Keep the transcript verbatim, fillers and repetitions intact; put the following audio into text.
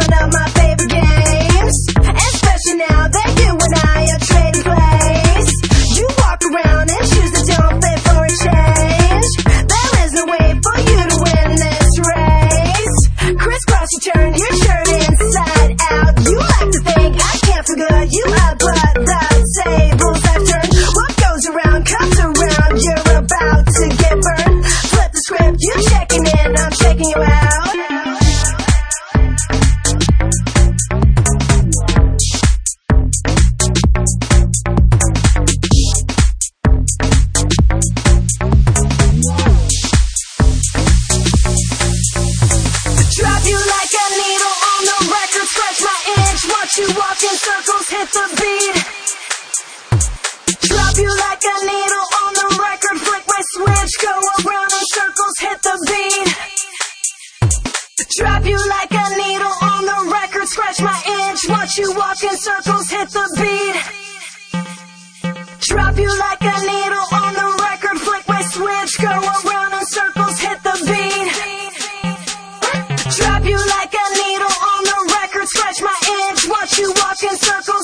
one of my favorite games, especially now that you and I are trading place. You walk around and shoes that don't fit for a change. There is no way for you to win this race. Crisscross, you turn your shirt inside out. You like to think I can't figure you out, but the tables have turned. What goes around comes around. You're about to get burned. Flip the script, you checking in, I'm checking you out. Drop you like a needle on the record, scratch my itch. Watch you walk in circles, hit the beat. Drop you like a needle on the record, flick my switch, go around in circles, hit the beat. Drop you like a needle on the record, scratch my itch. Watch you walk in circles, hit the beat. Drop you like a needle on the record, flick my switch, go around in circles, hit the beat. Drop you like a needle on the record, scratch my itch. Watch you walk in circles.